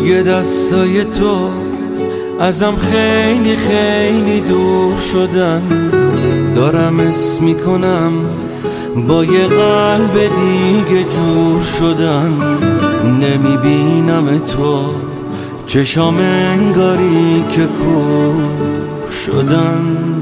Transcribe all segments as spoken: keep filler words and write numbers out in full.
دیگه دستای تو ازم خیلی خیلی دور شدن. دارم اسم میکنم با یه قلب دیگه جور شدن. نمیبینم تو چشام انگاری که کور شدن.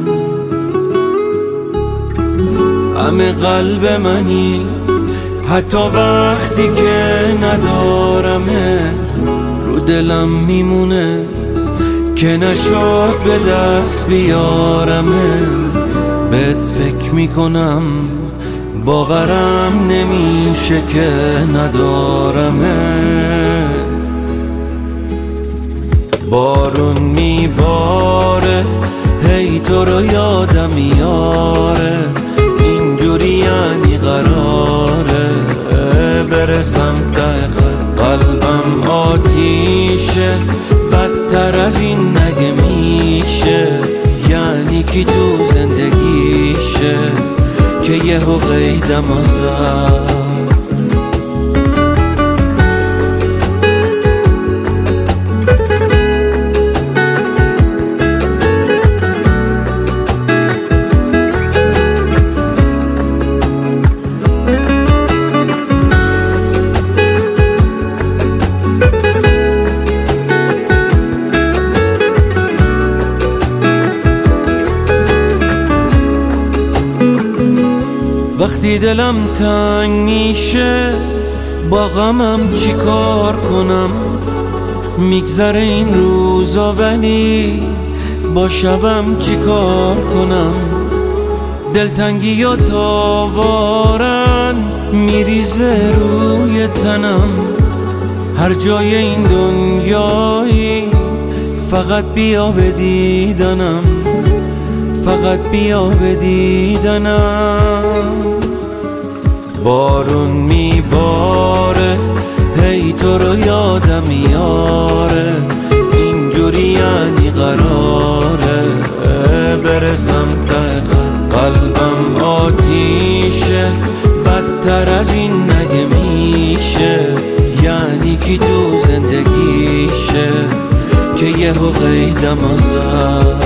همه قلب منی حتی وقتی که ندارمه، رو دلم میمونه که نشد به دست بیارمه. بهت فکر میکنم باورم نمیشه که ندارمه. بارون میباره هی تو رو یادم میاره، اینجوری یعنی قراره برسم ته قلبم آتیشه. بدتر از این نگه میشه، یعنی کی تو زندگیشه که یهو قیدم آزد. وقتی دلم تنگ میشه با غمم چی کار کنم؟ میگذره این روزا ولی با شبم چی کار کنم؟ دلتنگی یا تاوارن میریزه روی تنم. هر جای این دنیایی فقط بیا به دیدنم، فقط بیا به دیدنم. بارون میباره هی تو رو یادم میاره، اینجوری یعنی قراره برسم ته قلبم آتیشه. بدتر از این نگه میشه، یعنی کی تو زندگیشه که یهو قیدم آزد.